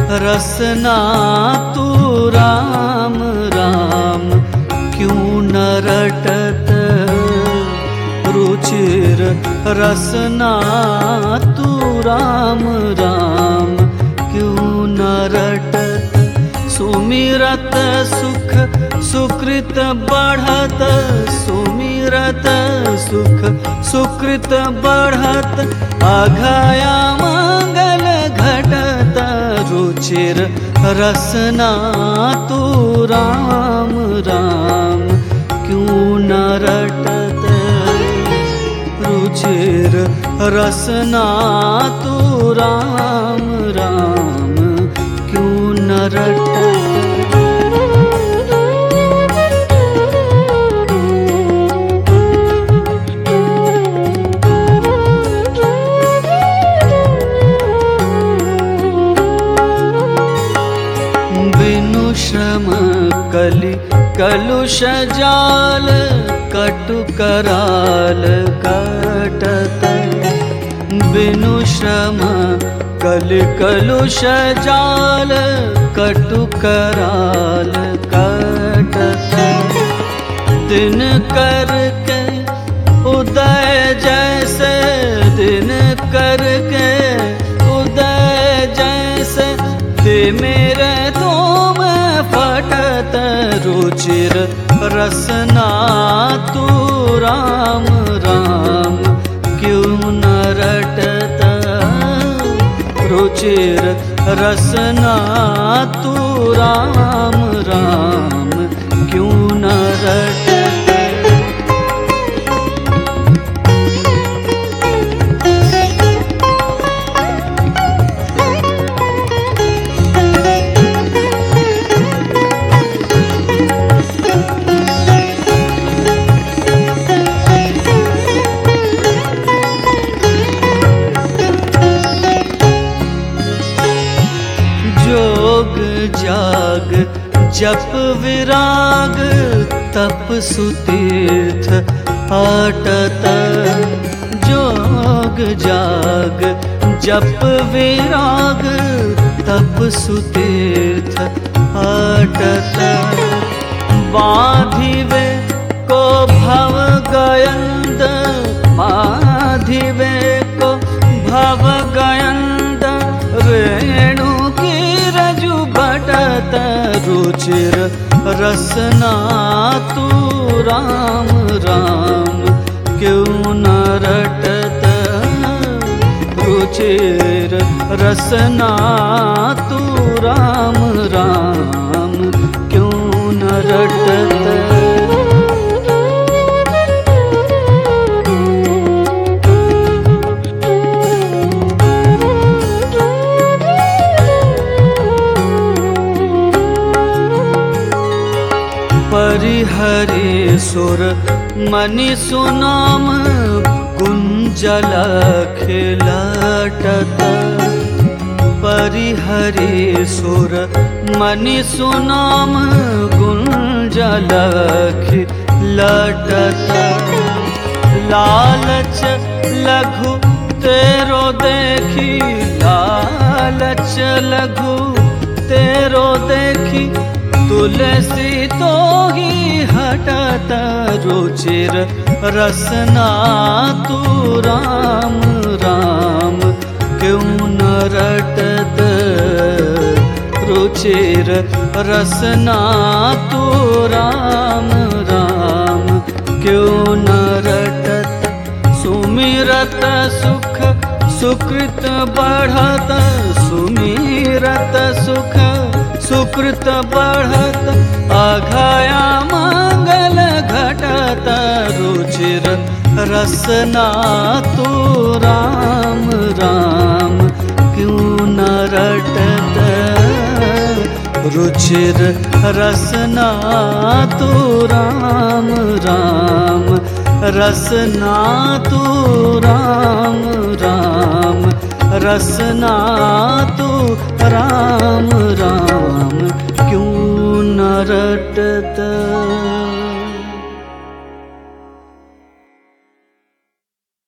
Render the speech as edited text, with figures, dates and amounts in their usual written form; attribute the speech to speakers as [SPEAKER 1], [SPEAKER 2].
[SPEAKER 1] रसना तू राम राम क्यों न रटत रुचिर रसना तू राम राम क्यों न रटत सुमिरत सुख सुकृत बढ़त सुमिरत सुख सुकृत बढ़त अघया मंगल घटत रुचिर रसना तू राम राम क्यों न रटत रुचिर रसना तू राम राम क्यों न रटत श्रम कलि कलुष जाल कटु कराल कटत बिनु श्रम कलि कलुष जाल कटु कराल कटत दिन करके उदय जैसे दिन करके उदय जैसे ते मेरे तुम फटत रुचिर रसना तू राम राम क्यों न रटत रुचिर रसना तू राम राम क्यों न रटत जाग जप विराग तप सुतीर्थ आटत जोग जाग जप विराग तप सुतीर्थ आटत बाधिवे को भव गयंद बाधिवे को भव गयंद रेणु घटत रुचिर रसना तू राम राम क्यों न रटत रुचिर रसना तू राम राम क्यों न रटत परिहरे सुर मनि सुनाम कुंजल खिलटत परिहरे सुर मनि सुनाम कुंजल खिलटत लालच लघु तेरो देखी लालच लघु तेरो देखी तुलसी तो ही हटत रुचिर रसना तू राम राम क्यों न रटत रुचिर रसना तू राम राम क्यों न रटत सुमिरत सुख सुकृत बढ़त सुमिरत सुख सुकृत बढ़त अघया मंगल घटत रुचिर रसना तू राम राम क्यों न रटत रुचिर रसना तू राम राम रसना तू राम राम रसना तू राम राम क्यों न रटत।